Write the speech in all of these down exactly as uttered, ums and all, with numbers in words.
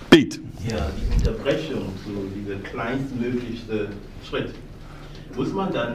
Beat. Ja, die Unterbrechung, so dieser kleinstmöglichste Schritt. Muss man dann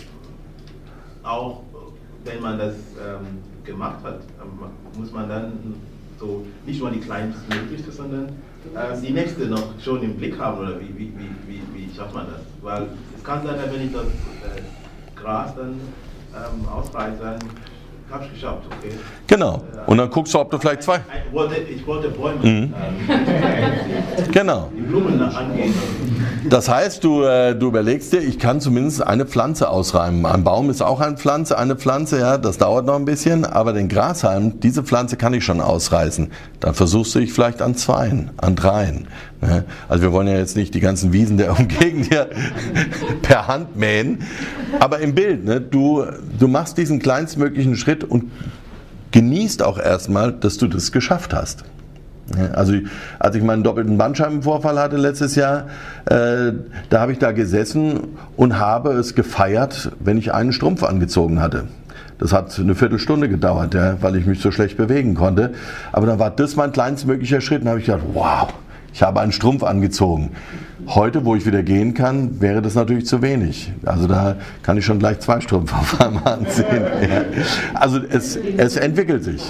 auch, wenn man das ähm, gemacht hat, muss man dann so nicht nur die kleinstmöglichste, sondern äh, die nächste noch schon im Blick haben, oder wie, wie, wie, wie, wie schafft man das? Weil es kann sein, wenn ich das äh, Gras dann ähm, ausreiße, dann habe ich geschafft, okay. Genau. Und dann guckst du, ob du vielleicht zwei... Ich wollte, ich wollte Bäume, mhm. ähm, genau. die Blumen angehen. Das heißt, du, äh, du überlegst dir, ich kann zumindest eine Pflanze ausreimen. Ein Baum ist auch eine Pflanze, eine Pflanze, ja, das dauert noch ein bisschen, aber den Grashalm, diese Pflanze kann ich schon ausreißen. Dann versuchst du dich vielleicht an zweien, an dreien. Ne? Also wir wollen ja jetzt nicht die ganzen Wiesen der Umgegend hier per Hand mähen, aber im Bild, ne, du, du machst diesen kleinstmöglichen Schritt und genießt auch erstmal, dass du das geschafft hast. Also als ich meinen doppelten Bandscheibenvorfall hatte letztes Jahr, äh, da habe ich da gesessen und habe es gefeiert, wenn ich einen Strumpf angezogen hatte. Das hat eine Viertelstunde gedauert, ja, weil ich mich so schlecht bewegen konnte. Aber dann war das mein kleinstmöglicher Schritt und habe ich gedacht, wow, ich habe einen Strumpf angezogen. Heute, wo ich wieder gehen kann, wäre das natürlich zu wenig. Also da kann ich schon gleich zwei Strümpfe auf einmal anziehen. Ja. Also es, es entwickelt sich.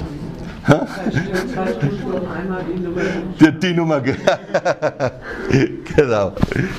Die, die Nummer, genau.